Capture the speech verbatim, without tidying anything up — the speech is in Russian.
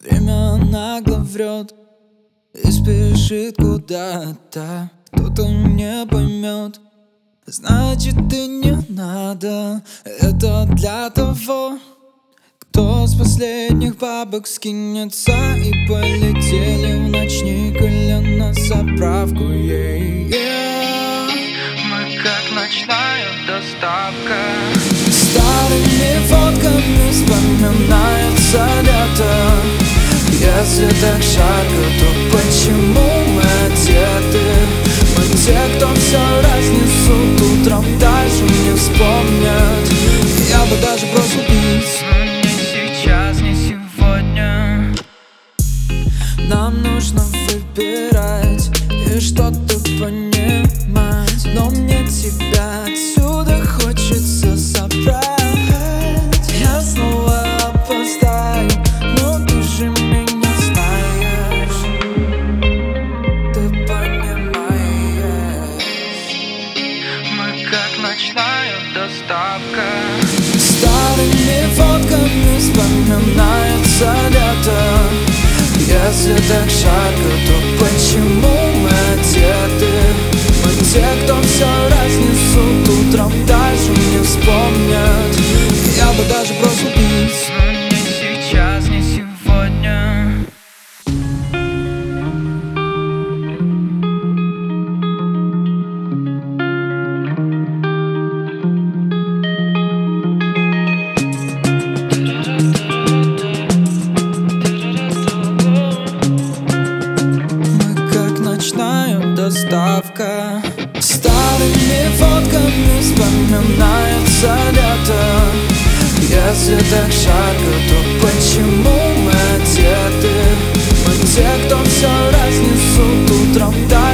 Время нагло врет и спешит куда-то. Кто-то не поймет, значит и не надо. Это для того, кто с последних бабок скинется. И полетели в ночник или на заправку. yeah, yeah. Мы как ночная доставка. Старыми фотками вспоминается лето. Если так жарко, то почему мы одеты? Мы те, кто все разнесут утром, даже не вспомнят. Я бы даже бросил пить, но не сейчас, не сегодня. нам нужно выбирать и что-то понимать. Но мне тебя отсюда хочется забрать. Я снова опоздаю, но ты же меня знаешь. Ты понимаешь. Мы как ночная доставка. Старыми фотками вспоминается лето. Если так жарко, то почему мы одеты? Мы те, кто все разнесут утром, даже не вспомнят. Я бы даже бросил пить, но не сейчас, не сегодня. доставка. Старыми фотками вспоминается лето. Если так жарко, то почему мы одеты? Мы те, кто все разнесут утром.